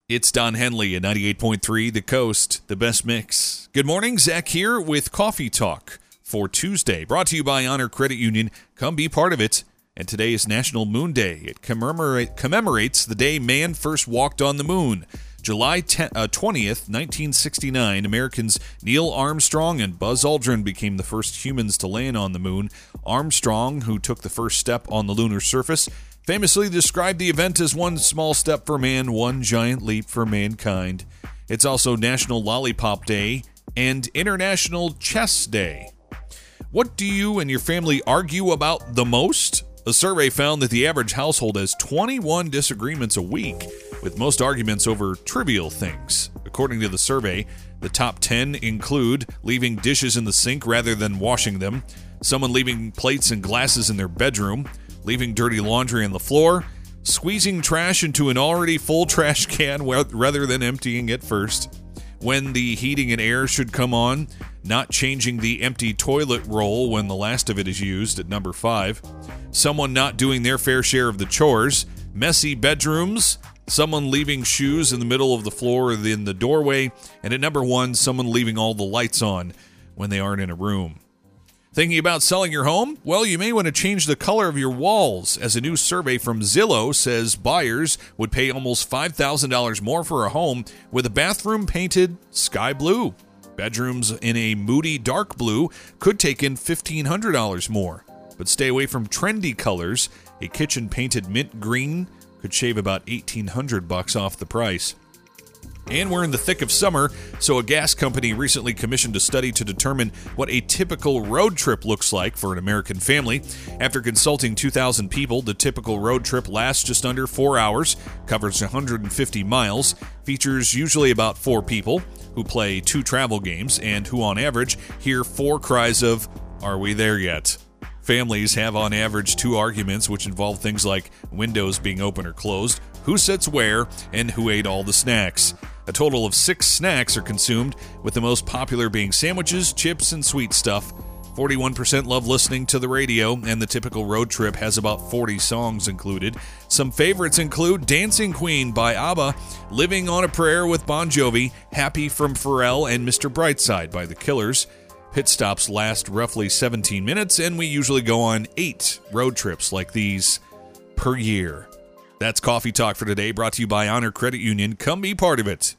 It's Don Henley at 98.3 The Coast, the best mix. Good morning, Zach here with Coffee Talk for Tuesday. Brought to you by Honor Credit Union. Come be part of it. And today is National Moon Day. It commemorates the day man first walked on the moon. July 20th, 1969, Americans Neil Armstrong and Buzz Aldrin became the first humans to land on the moon. Armstrong, who took the first step on the lunar surface, famously described the event as one small step for man, one giant leap for mankind. It's also National Lollipop Day and International Chess Day. What do you and your family argue about the most? A survey found that the average household has 21 disagreements a week, with most arguments over trivial things. According to the survey, the top 10 include leaving dishes in the sink rather than washing them, someone leaving plates and glasses in their bedroom, leaving dirty laundry on the floor, squeezing trash into an already full trash can rather than emptying it first, when the heating and air should come on, not changing the empty toilet roll when the last of it is used at number 5, someone not doing their fair share of the chores, messy bedrooms, someone leaving shoes in the middle of the floor or in the doorway, and at number 1, someone leaving all the lights on when they aren't in a room. Thinking about selling your home? Well, you may want to change the color of your walls, as a new survey from Zillow says buyers would pay almost $5,000 more for a home with a bathroom painted sky blue. Bedrooms in a moody dark blue could take in $1,500 more. But stay away from trendy colors. A kitchen painted mint green could shave about $1,800 off the price. And we're in the thick of summer, so a gas company recently commissioned a study to determine what a typical road trip looks like for an American family. After consulting 2,000 people, the typical road trip lasts just under 4 hours, covers 150 miles, features usually about 4 people who play 2 travel games, and who on average hear 4 cries of, "Are we there yet?" Families have on average 2 arguments, which involve things like windows being open or closed, who sits where, and who ate all the snacks. A total of 6 snacks are consumed, with the most popular being sandwiches, chips, and sweet stuff. 41% love listening to the radio, and the typical road trip has about 40 songs included. Some favorites include Dancing Queen by ABBA, Living on a Prayer with Bon Jovi, Happy from Pharrell, and Mr. Brightside by The Killers. Pit stops last roughly 17 minutes, and we usually go on 8 road trips like these per year. That's Coffee Talk for today, brought to you by Honor Credit Union. Come be part of it.